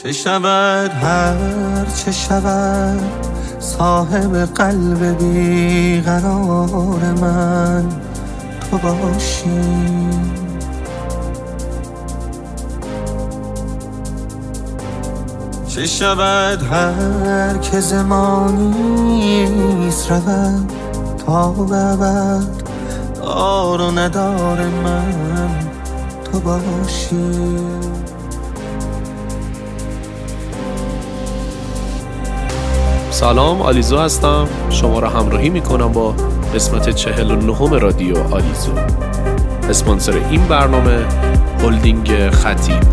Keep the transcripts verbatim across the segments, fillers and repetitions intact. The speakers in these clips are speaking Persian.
چه شود هر چه شود صاحب قلب بیقرار من تو باشی. چه شود هر که زمانیست رود تا ببد دار و ندار من تو باشی. سلام، آلیزو هستم. شما را همراهی میکنم با قسمت چهل و نهم رادیو آلیزو. اسپانسر این برنامه هلدینگ خطیب.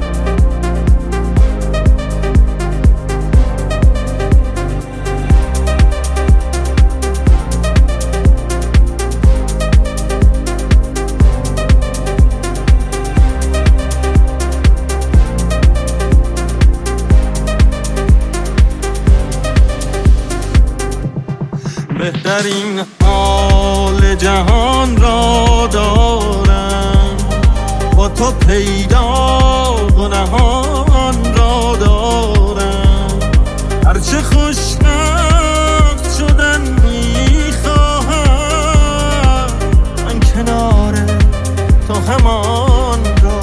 بهترین حال جهان را دارم، با تو پیدا و نهان را دارم. هرچه خوشبخت شدن میخواهم، من کنار تو همان را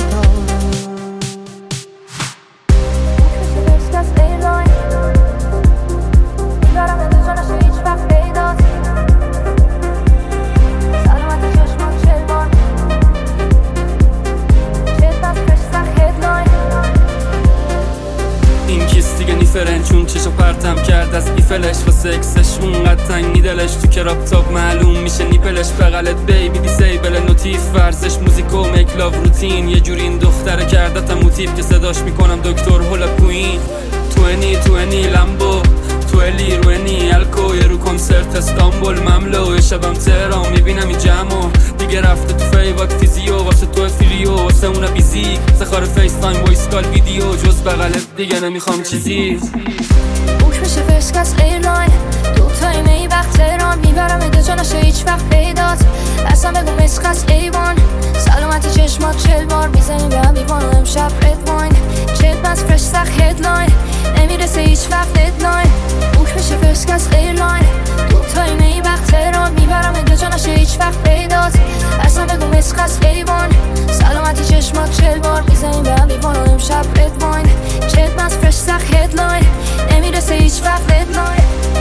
چون چشو پرتم کرد از ایفلش و سکسش اونقدر تنگی دلش تو کراپ تاپ معلوم میشه نیپلش. بغلت بیبی دیسیبل نوتیف ورزش موزیک و میک لاو روتین. یه جوری این دختره کردتم موتیف که صداش میکنم دکتر هولا کوین. توینی توینی لمبو تولی روینی الکو یه رو کنسرت استانبول مملو. یه شبم تهران میبینم این جمعو دیگه رفته تو فیوات فیزیو واسه تو فیریو واسه اونا بیزیک سخار فیس تایم وایس کال ویدیو. جز بغلت دیگه نمیخوام چیزی. بوش بشه فرسکس ایرلاین دوتایی می وقت تهران میبرم اده جا نشه هیچ وقت پیدات. اصلا بگو مسخص ایوان سلامتی چشمات چل بار میزنیم به هم بیوان و امشب رد واین. چل بس فرش سخ هدلاین نمیرسه هیچ وقت ددلاین. بوش بشه فرسکس ایرلاین دوتایی می وقت تهران میبرم اده جا نشه هیچ وقت پیدات. اصلا بگو مسخص ایوان سلامتی چشمات چل بار میزنیم به هم بیوان و امشب رد واین. چل بس فرش سخ هدلاین نمیرسه هیچ وقت ددلاین.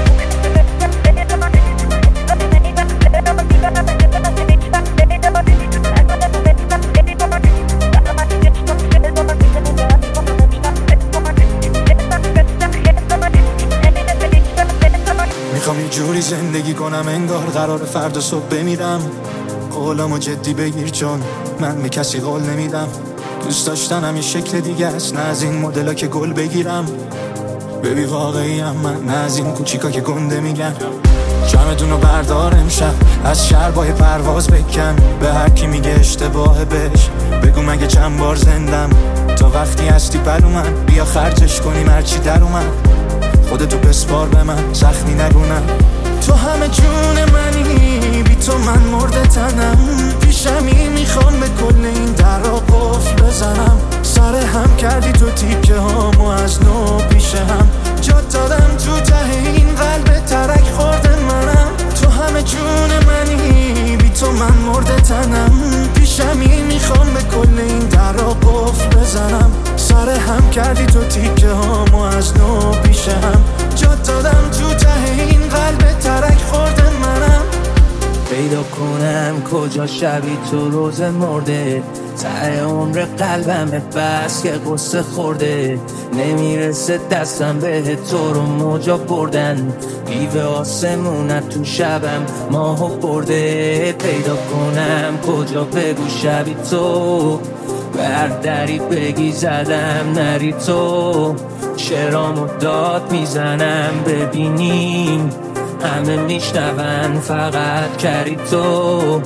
میخوام یه جوری زندگی کنم انگار قرار فردا صبح بمیرم. قولمو جدی بگیر چون من به کسی قول نمیدم. دوست داشتنم یه شکل دیگه است، نه از این مدلا که گل بگیرم. ببی واقعی هم من، نه از این کوچیکا که گنده میگن. جمعتونو بردار امشب از شربای پرواز بکن. به هر کی میگه اشتباهه بهش بگو مگه چند بار زندم. تا وقتی هستی پلو من بیا خرجش کنیم هرچی در اومد. خودتو بسپار به من زخمی نگونم. تو همه جون منی بی تو من مرده تنم. پیشمی میخوام به کل این در را قفل بزنم. سر هم کردی تو تیکه هامو از نو پیش هم جات دادم تو ته این قلب ترک خورده منم. تو همه جون منی بی تو من مرده تنم. پیشمی میخوام به کل این در را قفل بزنم. سر هم کردی تو تیکه هامو از نو پیش هم جات دادم تو ته این قلب ترک خورده منم. پیدا کنم کجا شبی تو روز مرده. ته عمر قلبم بس که قصه خورده. نمیرسه دستم به تو رو موجا بردن. بیوه آسمونت تو شبم ماهو برده. پیدا کنم کجا بگو شبی تو بردری بگی زدم نری تو. شعرامو داد میزنم ببینیم همه میشنون فقط کردی تو.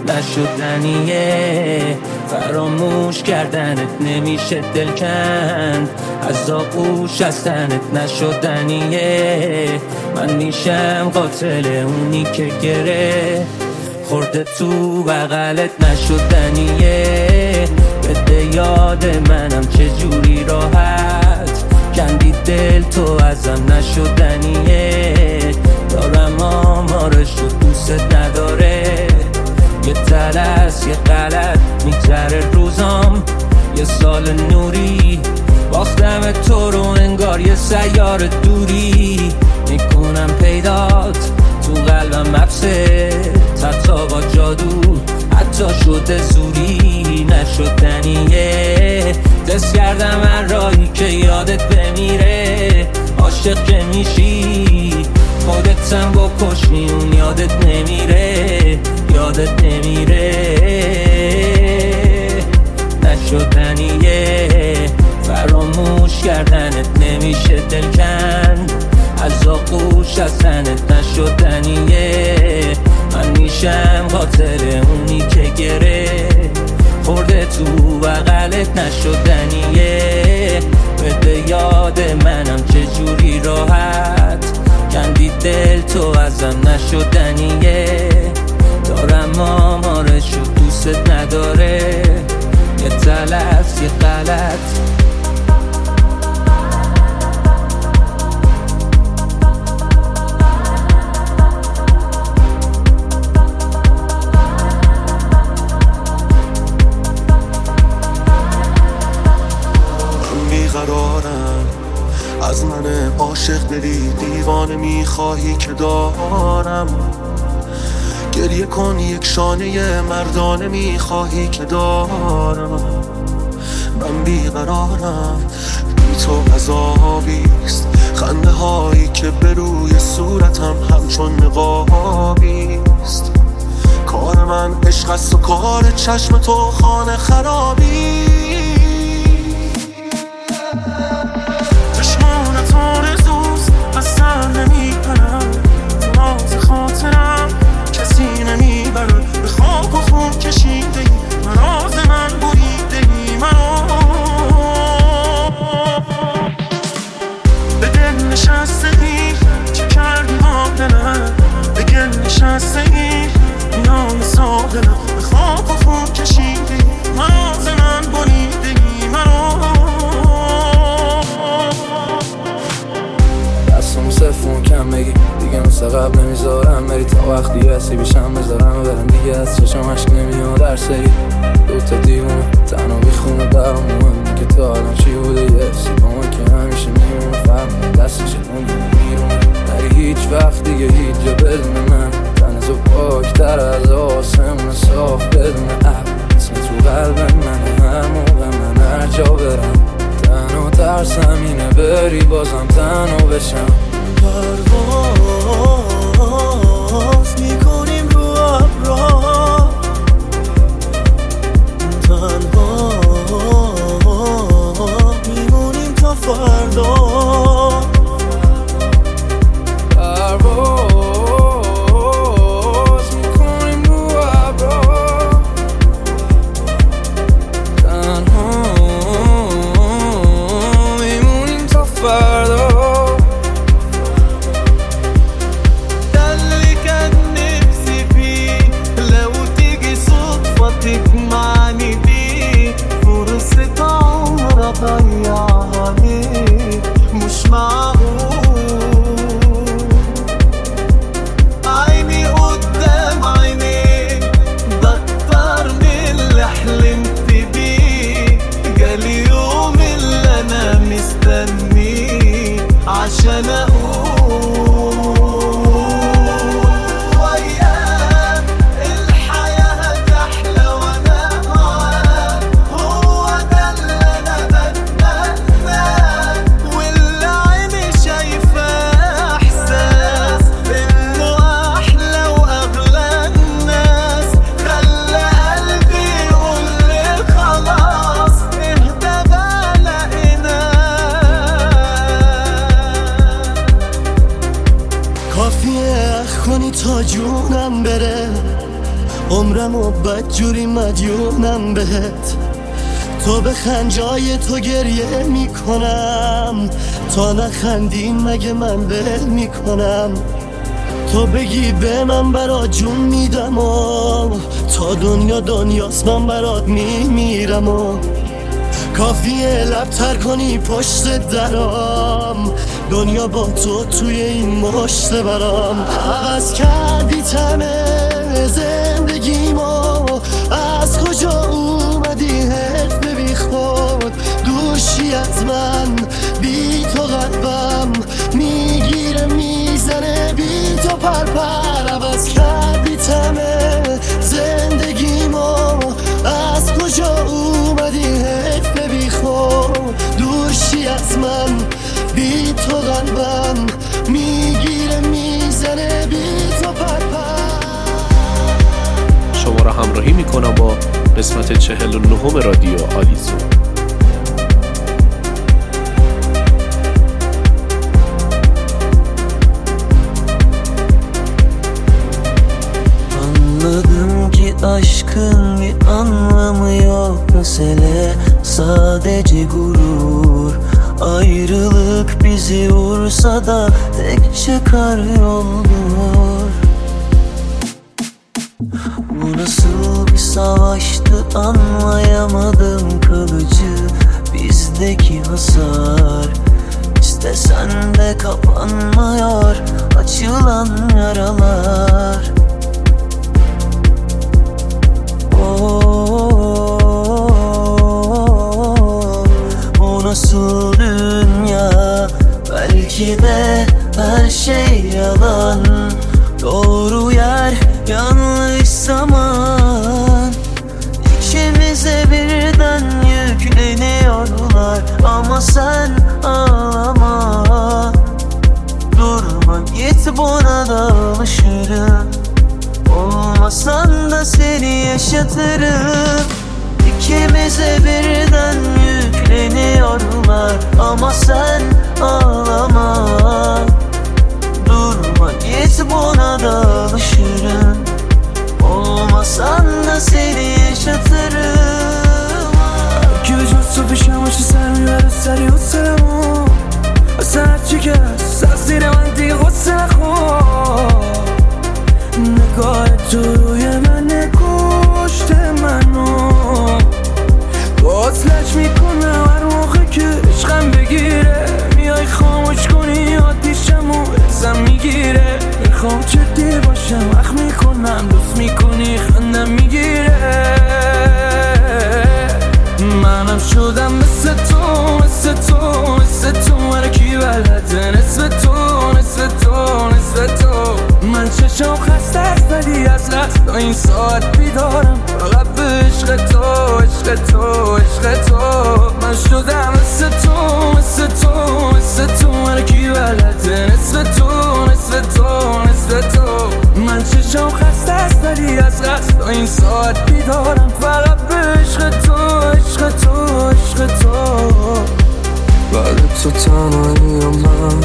نشدنیه فراموش کردنت نمیشه دل کند. از آغوش هستنت نشدنیه. من میشم قاتل اونی که گره خورده تو بغلت نشدنیه. بده یاد منم چه جوری راحت ازم نشدنیه. دارم آمارش رو دوست نداره، یه تلس یه غلط میگذره روزام، یه سال نوری باختم تو رو انگار یه سیار دوری. میکنم پیدات تو قلبم مبسه، حتی با جادو حتی شده زوری نشدنیه. دست کردم من راهی که یادت بمیره، عاشق که میشی خودتم بکشی اون یادت نمیره، یادت نمیره. نشدنیه فراموش کردنت نمیشه دلکن، از آغوش از تنت نشدنیه. من میشم قاتل اونی که گره خورده تو بغلت نشدنیه. بده یاد منم چجوری راحت کندی دل تو ازم نشدنیه. دارم آمارش رو دوست نداره، یه تلف یه غلط. از من عاشق دلی دیوانه میخواهی که دارم، گریه کن یک شانه مردانه میخواهی که دارم. من بیقرارم بی تو عذابیست، خنده هایی که به روی صورتم همچون نقابیست. کار من عشق است و کار چشم تو خانه خرابی. اصلا نمیپرم تو راز خاطرم، کسی نمیبره به خاک و خون کشیده ای مراز من بریده ای منو. به دل نشسته ای چه کردی با دلم، به گل نشسته ای میان ساحلم، به خاک و خون کشیده ای مراز من بریده ای منو. صفون کم بگی دیگه مثل قبل نمیذارم بری، تا وقتی هستی بیشم بذارم و برم دیگه از چشم عشق نمیاد در سری. دوتا دیوونه تنها بیخونه برام مهم که تا الان چی بوده، یه سی با من که همیشه میمونه فرمونه دست چطون میرونه. نری هیچ وقت دیگه هیچ جا بدون من، تن تو پاکتر از آسمون صاف بدون اب، اسم تو قلب من هر موقع من هر جا برم. تنها ترسم اینه بری بازم تنها بشم. پرواز میکنیم رو ابرها، تنها میمونیم تا فردا. پرواز میکنیم رو ابرها، تنها میمونیم تا فردا. تجمعني بيك فرصة عمر أضيعها ليك، مش معقول عيني قدام عينيك ده أكتر من اللي حلمت بيه. جالي يوم اللي أنا مستنيه عشان أقول تا جونم بره، عمرم و بدجوری مدیونم بهت. تو بخند جای تو گریه میکنم، تا نخندی مگه من بل میکنم. تو بگی به من برات جون میدم و تا دنیا دنیاست من برات میمیرم و کافیه لب تر کنی پشت درام، دنیا با تو توی این مشت برام. عوض کردی تمه زندگیمو، از کجا اومدی حرف بی خود؟ دوشی از من بی تو قلبم میگیره میزنه بی تو پرپر. عوض کردی تمه زندگیمو، از کجا اومدی حرف بی خود؟ دوشی از من بی تو قلبم میگیره میزنه بی تو پرپر. شما را همراهی میکنم با قسمت چهل و نهم رادیو آلیزو. Anladım ki aşkın bir anlamı yok, mesele sadece gurur. Ayrılık bizi vursa da tek çıkar yoldur. Bu nasıl bir savaştı anlayamadım, kalıcı bizdeki hasar. İstesen de kapanmıyor açılan yaralar. O nasıl dünya? Belki de her şey yalan. Doğru yer, yanlış zaman. İkimize birden yükleniyorlar. Ama sen ağlama, durma git, buna da alışırım. Olmasan da seni yaşatırım. İkimize birden yükleniyorlar. Ama sen ağlama, durma git, buna da alışırım. Olmasan da seni yaşatırım. Chiuso sufficiamo ci serve per stare un salamo. Sarci che sassi davanti fosse la نگاه تو روی من کشته منو. وصلش میکنم هر موقع که عشقم بگیره. میای خاموش کنی آتیشمو ازم میگیره. میخوام جدی باشم اخ میکنم دوست میکنی خندم میگیره. منم شدم مثل تو مثل تو مثل تو. هرکی بلده نصف تو نصف تو نصف تو. من چشم خسته است ولی از قصد تا این ساعت بیدارم. فقط به عشق تو عشق تو عشق تو. من شدم مثل تو مثل تو مثل تو. هرکی بلده نصف تو نصف تو نصف تو. من چشم خسته است ولی از قصد تا این ساعت بیدارم. فقط به عشق تو عشق تو عشق تو. بعد تو تنهاییم من،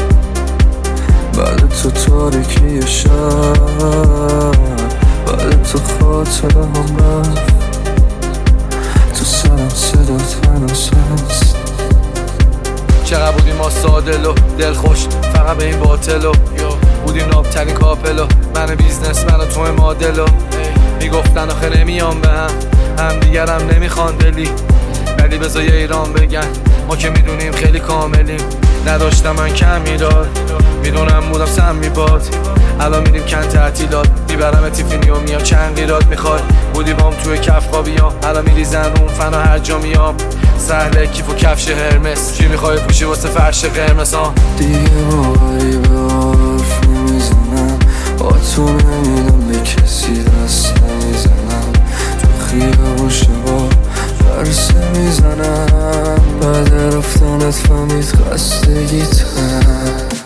بعد تو تاریکی شب، بعد تو خاطره هم رفت. تو سرم صدات هنوز هست. چقدر بودیم ما سادل و دلخوش فقط به این باطل و بودیم نابترین کاپل و من بیزنس من و تو مادل و میگفتن آخه نمیام به هم هم دیگرم نمیخوان دلی. ولی بذار یه ایران بگن ما که میدونیم خیلی کاملیم. نداشتم من کم میداد، میدونم بودم سم میباد. الان میریم کن تعطیلات، میبرم تیفینی و میام چند قیرات میخواد. بودی بام توی کف خوابیام، الان میریزن روم فنا هر جا میام. سهله کیف و کفش هرمس، چی میخوای پوشی واسه فرش قرمز ها؟ دیگه باوری به حرف نمیزنم، با تو نمیدم به کسی دست نمیزنم. تو خیابون شبا فرسه میزنم، بعد رفتنت فهمید خستگیتم.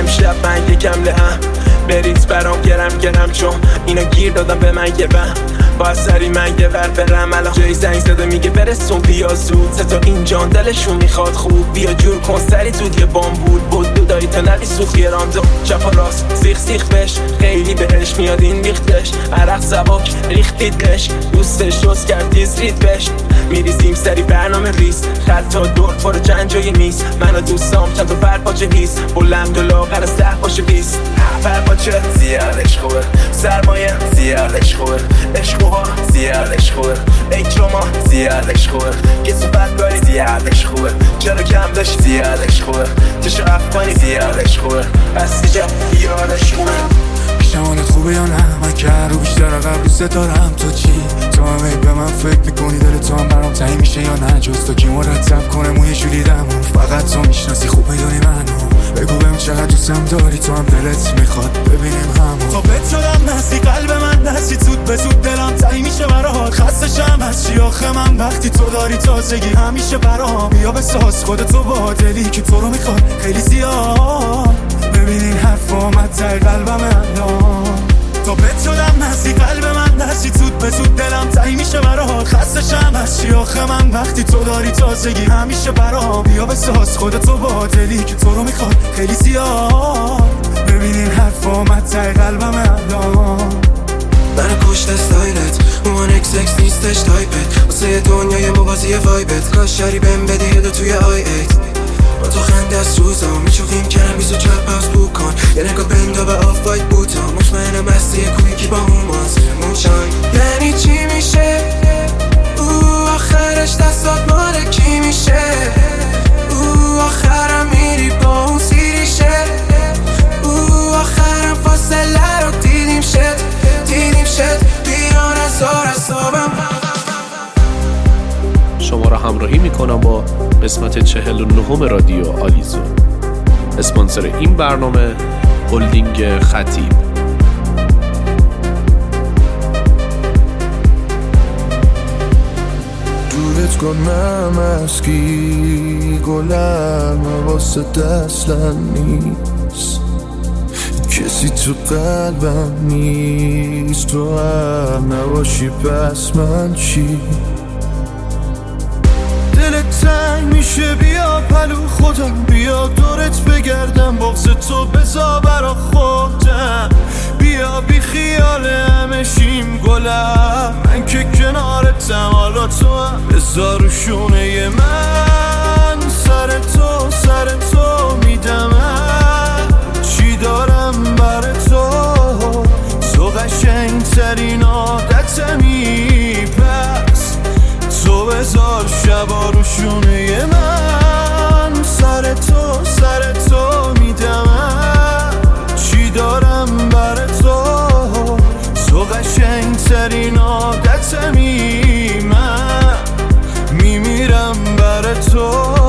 یکم لهم بریز برام گرم گرم چون اینا گیر دادم به من یه بهم. باید سری من یه ور برم الان جای زنگ زده میگه برسون بیا زود ستا این جان دلشون میخواد خوب بیا جور کن سری زود یه بامبول بود دودایی تا نقی سوخ گرام دو چپ و راست سیخ سیخ بش خیلی بهش میاد این ریختش عرق زباک ریختیدش دوستش دوست کرد دیز رید بش میریزیم سری برنامه ریز خطا دور پر چند جای نیست من و دوستام چند تا پرپاچه هیست بلند و لاغر سه باشه بیست پرپاچه زیادش خوبه سرمایه زیادش خوبه عشقوها زیادش خوبه اکراما زیادش خوبه گسو بدگاری زیادش خوبه چرا کم داشت زیادش خوبه تشو افغانی زیادش خوبه پس دیجا یادش خوبه پیشمانت خوبه یا نه من که رو بیشتر قبل دوست دارم تو چی تو هم به من فکر میکنی دل تو هم برام تعیین میشه یا نه جز تو کی مرتب کنه موی جولی دمون فقط تو میشناسی خوب میدونی منو بگو بهم چقدر دوستم داری تو هم دلت میخواد ببینیم همون تا بهت شدم نسی قلب من نسی زود به زود دلم تعیین میشه برات خسته شم از چی آخه من وقتی تو داری تازگی همیشه برام بیا بساز خودتو با دلی که تو رو میخواد خیلی زیاد ببینین حرف آمد تای قلبم الان تا بهت شدم نسی قلب من نسی زود به زود دلم تعیین میشه برات خسته شم از چی آخه من وقتی تو داری تازگی همیشه برام بیا بساز خودتو با دلی که تو رو میخواد خیلی زیاد ببینین حرف آمد تای قلبم الان برا کشت استایلت اومان اکس اکس نیستش تایپت واسه دنیای موازی وایبت کاش شری بهم بدی هدو توی آی ایت با تو خنده از روزا میچوخیم کرم بیزو چپ باز بو کن یه نگاه بندا به آف وایت بوتا مطمئنم هستی کوی کی با همون زیرمون شاین یعنی چی میشه او آخرش دستات مال کی میشه او آخرم میری با اون سیریشه او آخرم فاصله رو دیدیم شد دیدیم شد بیران از آر اصابم شما را همراهی میکنم با قسمت چهل و نهم رادیو آلیزو. اسپانسر این برنامه هلدینگ خطیب. دورت کنم از کی گلم واسه دستم نیست کسی تو قلبم نیست تو هم نباشی پس من چی دلت تنگ میشه بیا پلو خودم بیا دورت بگردم بغض تو بزا برا خودم بیا بی خیال همه شیم گلم من که کنارتم حالا تو هم بزا رو شونه من سر تو سر تو میدم چی دارم بر تو تو قشنگ ترین عادتمی پس تو بذار شبا رو شونه من سر تو سر تو میدم چی دارم بر تو تو قشنگ ترین عادتمی من میمیرم بر تو